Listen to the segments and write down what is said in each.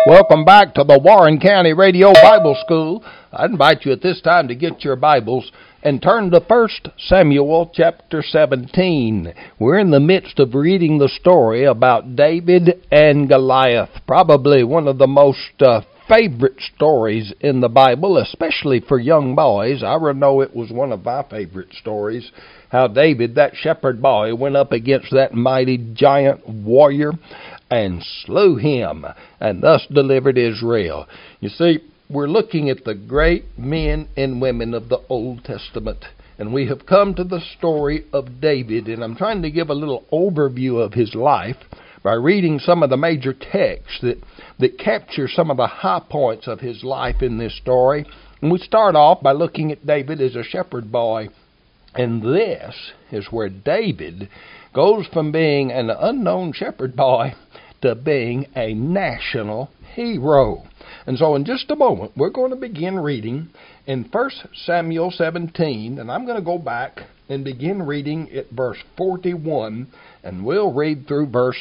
Welcome back to the Warren County Radio Bible School. I invite you at this time to get your Bibles and turn to 1 Samuel chapter 17. We're in the midst of reading the story about David and Goliath, probably one of the most favorite stories in the Bible, especially for young boys. I know it was one of my favorite stories, how David, that shepherd boy, went up against that mighty giant warrior and slew him, and thus delivered Israel. You see, we're looking at the great men and women of the Old Testament, and we have come to the story of David, and I'm trying to give a little overview of his life by reading some of the major texts that capture some of the high points of his life in this story. And we start off by looking at David as a shepherd boy, and this is where David goes from being an unknown shepherd boy to being a national hero. And so in just a moment, we're going to begin reading in 1 Samuel 17, and I'm going to go back and begin reading at verse 41, and we'll read through verse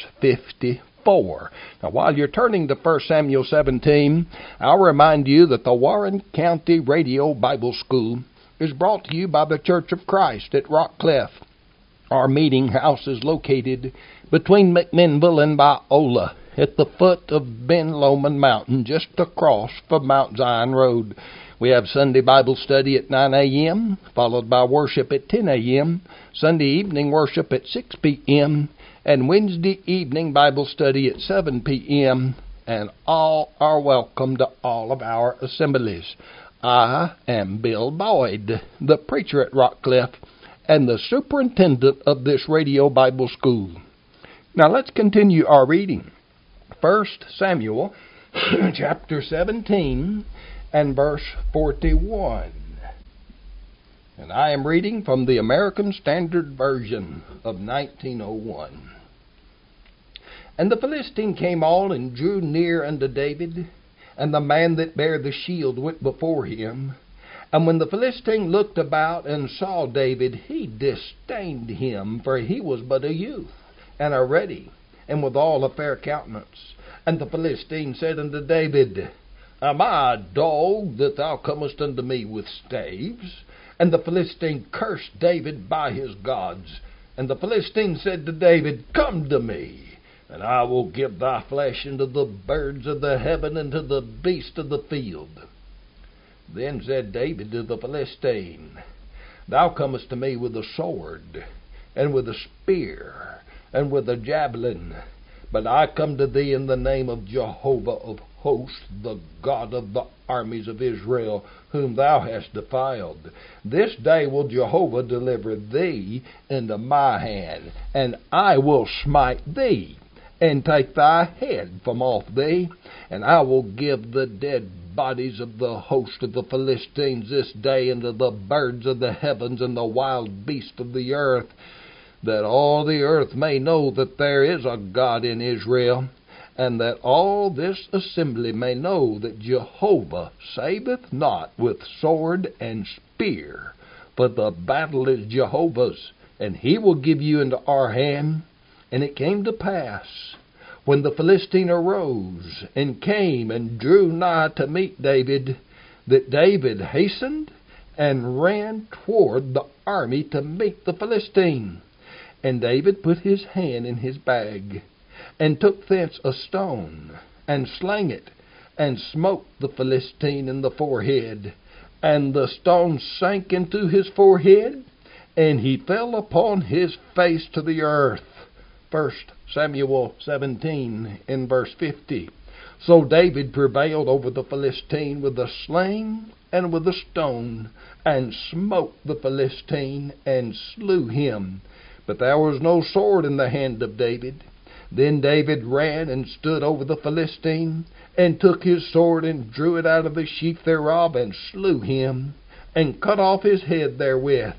54. Now, while you're turning to 1 Samuel 17, I'll remind you that the Warren County Radio Bible School is brought to you by the Church of Christ at Rockcliff. Our meeting house is located between McMinnville and Biola at the foot of Ben Lomond Mountain, just across from Mount Zion Road. We have Sunday Bible study at 9 a.m., followed by worship at 10 a.m., Sunday evening worship at 6 p.m., and Wednesday evening Bible study at 7 p.m., and all are welcome to all of our assemblies. I am Bill Boyd, the preacher at Rockcliff, and the superintendent of this radio Bible school. Now let's continue our reading. 1 Samuel chapter 17 and verse 41. And I am reading from the American Standard Version of 1901. And the Philistine came on and drew near unto David, and the man that bare the shield went before him. And when the Philistine looked about and saw David, he disdained him, for he was but a youth, and a ruddy, and withal a fair countenance. And the Philistine said unto David, Am I a dog, that thou comest unto me with staves? And the Philistine cursed David by his gods. And the Philistine said to David, Come to me, and I will give thy flesh unto the birds of the heaven, and to the beasts of the field. Then said David to the Philistine, Thou comest to me with a sword, and with a spear, and with a javelin, but I come to thee in the name of Jehovah of hosts, the God of the armies of Israel, whom thou hast defiled. This day will Jehovah deliver thee into my hand, and I will smite thee, and take thy head from off thee, and I will give the dead bodies of the host of the Philistines this day unto the birds of the heavens and the wild beasts of the earth, that all the earth may know that there is a God in Israel, and that all this assembly may know that Jehovah saveth not with sword and spear, for the battle is Jehovah's, and he will give you into our hand. And it came to pass, when the Philistine arose and came and drew nigh to meet David, that David hastened and ran toward the army to meet the Philistine. And David put his hand in his bag, and took thence a stone, and slang it, and smote the Philistine in the forehead. And the stone sank into his forehead, and he fell upon his face to the earth. 1 Samuel 17 in verse 50. So David prevailed over the Philistine with a sling and with a stone, and smote the Philistine, and slew him. But there was no sword in the hand of David. Then David ran and stood over the Philistine, and took his sword, and drew it out of the sheath thereof, and slew him, and cut off his head therewith.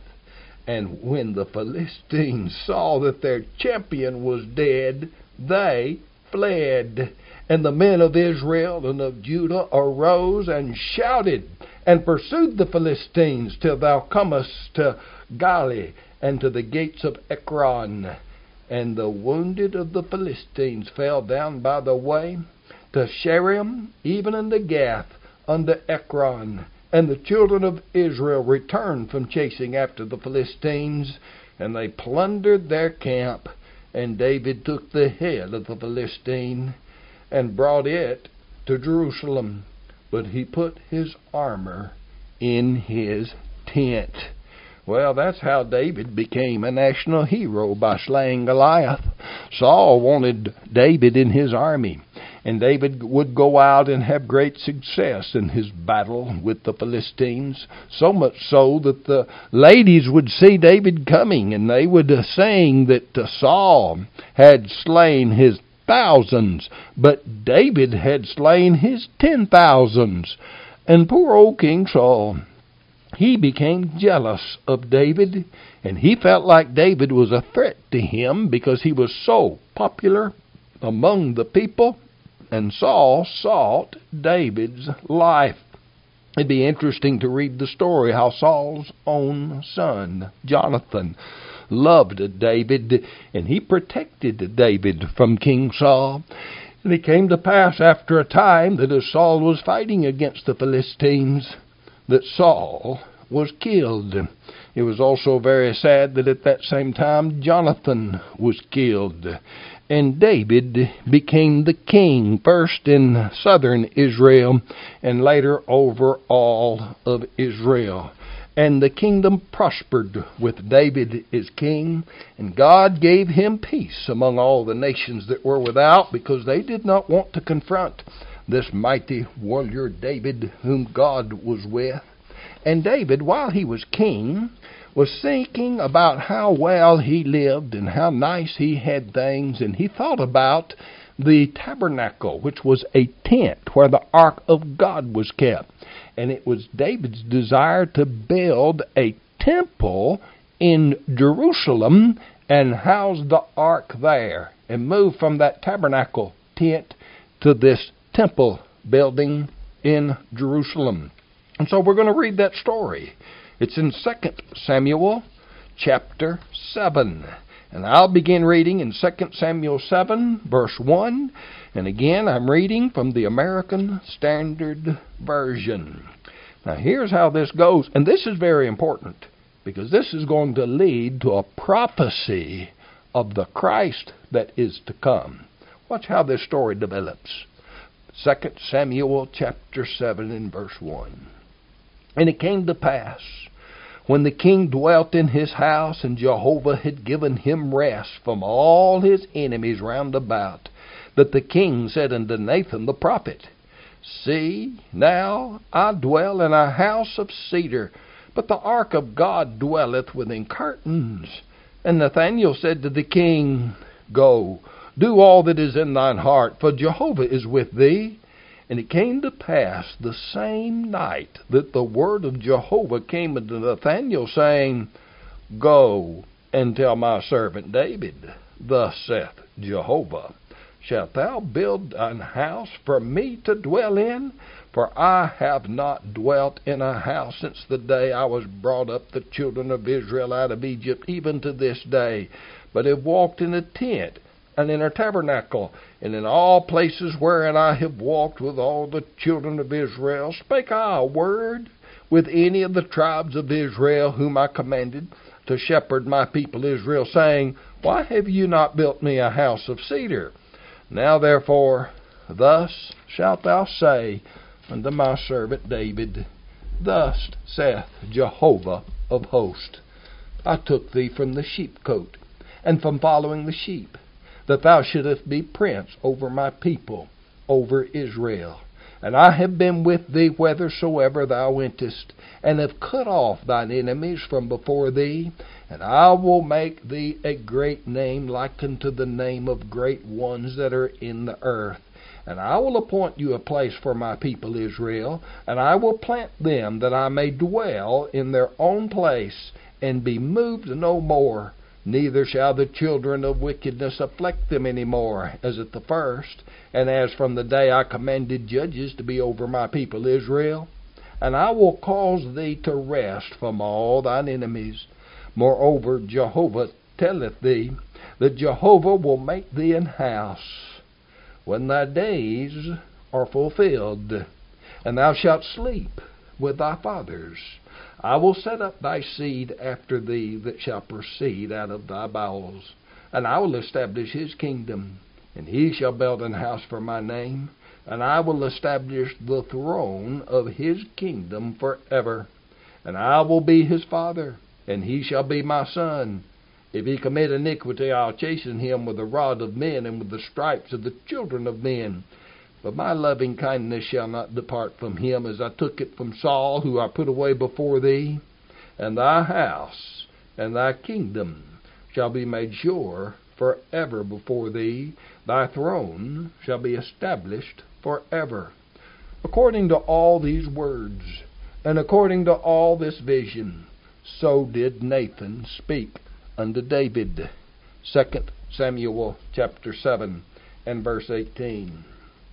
And when the Philistines saw that their champion was dead, they fled. And the men of Israel and of Judah arose and shouted, and pursued the Philistines till thou comest to Gali, and to the gates of Ekron. And the wounded of the Philistines fell down by the way, to Shaaraim, even unto Gath, unto Ekron. And the children of Israel returned from chasing after the Philistines, and they plundered their camp. And David took the head of the Philistine and brought it to Jerusalem. But he put his armor in his tent. Well, that's how David became a national hero, by slaying Goliath. Saul wanted David in his army, and David would go out and have great success in his battle with the Philistines, so much so that the ladies would see David coming, and they would sing that Saul had slain his thousands, but David had slain his 10,000s. And poor old King Saul, he became jealous of David, and he felt like David was a threat to him because he was so popular among the people, and Saul sought David's life. It'd be interesting to read the story how Saul's own son, Jonathan, loved David, and he protected David from King Saul. And it came to pass after a time that as Saul was fighting against the Philistines, that Saul was killed. It was also very sad that at that same time Jonathan was killed. And David became the king, first in southern Israel and later over all of Israel. And the kingdom prospered with David as king, and God gave him peace among all the nations that were without, because they did not want to confront this mighty warrior David, whom God was with. And David, while he was king, was thinking about how well he lived and how nice he had things, and he thought about the tabernacle, which was a tent where the ark of God was kept. And it was David's desire to build a temple in Jerusalem and house the ark there, and move from that tabernacle tent to this temple building in Jerusalem. And so we're going to read that story. It's in 2 Samuel chapter 7. And I'll begin reading in 2 Samuel 7, verse 1. And again, I'm reading from the American Standard Version. Now, here's how this goes. And this is very important, because this is going to lead to a prophecy of the Christ that is to come. Watch how this story develops. 2 Samuel chapter 7 and verse 1. And it came to pass, when the king dwelt in his house, and Jehovah had given him rest from all his enemies round about, that the king said unto Nathan the prophet, See, now I dwell in a house of cedar, but the ark of God dwelleth within curtains. And Nathanael said to the king, Go, do all that is in thine heart, for Jehovah is with thee. And it came to pass the same night that the word of Jehovah came unto Nathanael, saying, Go and tell my servant David, Thus saith Jehovah, Shalt thou build an house for me to dwell in? For I have not dwelt in a house since the day I was brought up the children of Israel out of Egypt, even to this day, but have walked in a tent, and in a tabernacle, and in all places wherein I have walked with all the children of Israel. Spake I a word with any of the tribes of Israel, whom I commanded to shepherd my people Israel, saying, Why have you not built me a house of cedar? Now therefore, thus shalt thou say unto my servant David, Thus saith Jehovah of hosts, I took thee from the sheepcote, and from following the sheep, that thou shouldest be prince over my people, over Israel. And I have been with thee whithersoever thou wentest, and have cut off thine enemies from before thee. And I will make thee a great name, like unto the name of great ones that are in the earth. And I will appoint you a place for my people Israel, and I will plant them, that I may dwell in their own place, and be moved no more. Neither shall the children of wickedness afflict them any more, as at the first, and as from the day I commanded judges to be over my people Israel. And I will cause thee to rest from all thine enemies. Moreover, Jehovah telleth thee, that Jehovah will make thee an house. when thy days are fulfilled, and thou shalt sleep with thy fathers. I will set up thy seed after thee that shall proceed out of thy bowels, and I will establish his kingdom, and he shall build an house for my name, and I will establish the throne of his kingdom forever. And I will be his father, and he shall be my son. If he commit iniquity, I'll chasten him with the rod of men and with the stripes of the children of men. But my loving kindness shall not depart from him, as I took it from Saul, who I put away before thee. And thy house and thy kingdom shall be made sure forever before thee. Thy throne shall be established forever. According to all these words, and according to all this vision, so did Nathan speak unto David. 2 Samuel chapter 7 and verse 18.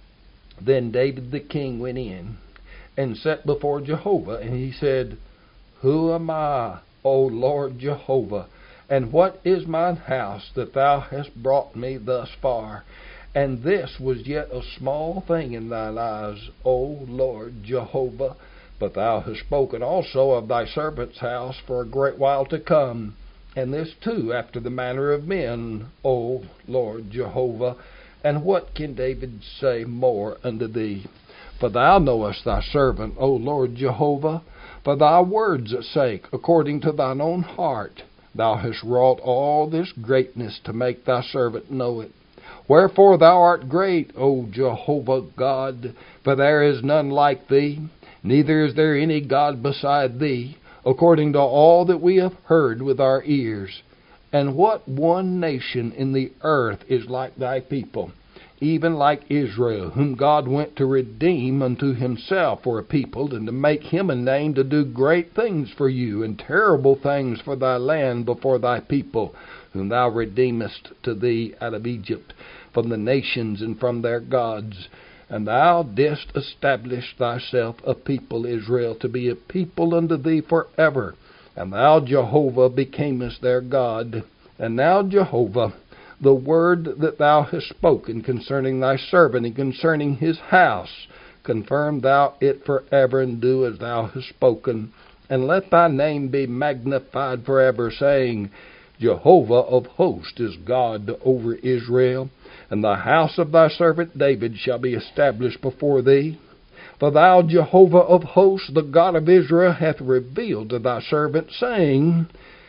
Then David the king went in and sat before Jehovah, and he said, Who am I, O Lord Jehovah? And what is mine house that thou hast brought me thus far? And this was yet a small thing in thine eyes, O Lord Jehovah. But thou hast spoken also of thy servant's house for a great while to come, and this too after the manner of men, O Lord Jehovah. And what can David say more unto thee? For thou knowest thy servant, O Lord Jehovah. For thy word's sake, according to thine own heart, thou hast wrought all this greatness to make thy servant know it. Wherefore thou art great, O Jehovah God, for there is none like thee, neither is there any God beside thee, according to all that we have heard with our ears. And what one nation in the earth is like thy people, even like Israel, whom God went to redeem unto himself for a people, and to make him a name to do great things for you, and terrible things for thy land before thy people, whom thou redeemest to thee out of Egypt, from the nations and from their gods. And thou didst establish thyself a people, Israel, to be a people unto thee forever. And thou, Jehovah, becamest their God. And now, Jehovah, the word that thou hast spoken concerning thy servant and concerning his house, confirm thou it forever, and do as thou hast spoken. And let thy name be magnified forever, saying, Jehovah of hosts is God over Israel. And the house of thy servant David shall be established before thee. For thou, Jehovah of hosts, the God of Israel, hath revealed to thy servant, saying,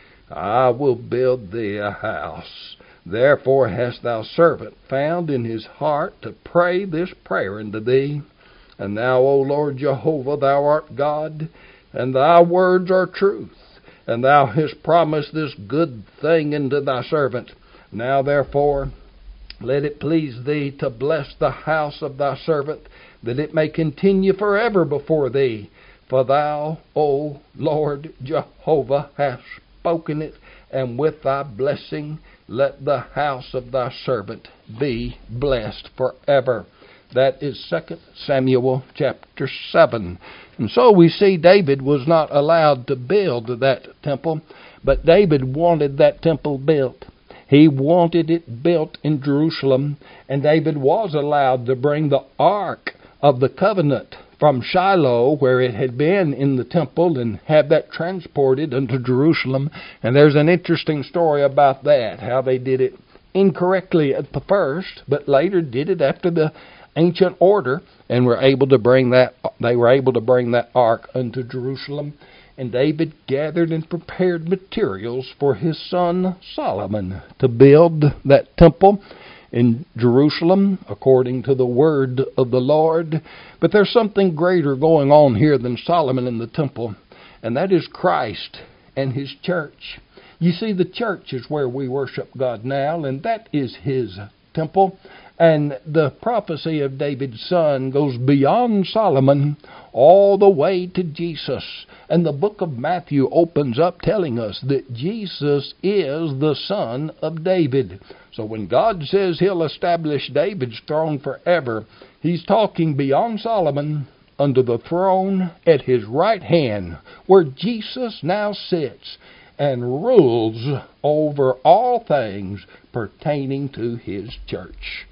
I will build thee a house. Therefore hast thou servant found in his heart to pray this prayer unto thee. And thou, O Lord Jehovah, thou art God, and thy words are truth. And thou hast promised this good thing unto thy servant. Now therefore, let it please thee to bless the house of thy servant, that it may continue forever before thee. For thou, O Lord Jehovah, hast spoken it, and with thy blessing let the house of thy servant be blessed forever. That is 2 Samuel chapter 7. And so we see David was not allowed to build that temple, but David wanted that temple built. He wanted it built in Jerusalem, and David was allowed to bring the Ark of the Covenant from Shiloh, where it had been in the temple, and have that transported unto Jerusalem. And there's an interesting story about that, how they did it incorrectly at the first, but later did it after the ancient order, and were able to bring that. They were able to bring that ark unto Jerusalem. And David gathered and prepared materials for his son Solomon to build that temple in Jerusalem according to the word of the Lord. But there's something greater going on here than Solomon in the temple, and that is Christ and his church. You see, the church is where we worship God now, and that is his temple. And the prophecy of David's son goes beyond Solomon all the way to Jesus. And the book of Matthew opens up telling us that Jesus is the son of David. So when God says he'll establish David's throne forever, he's talking beyond Solomon under the throne at his right hand, where Jesus now sits and rules over all things pertaining to his church.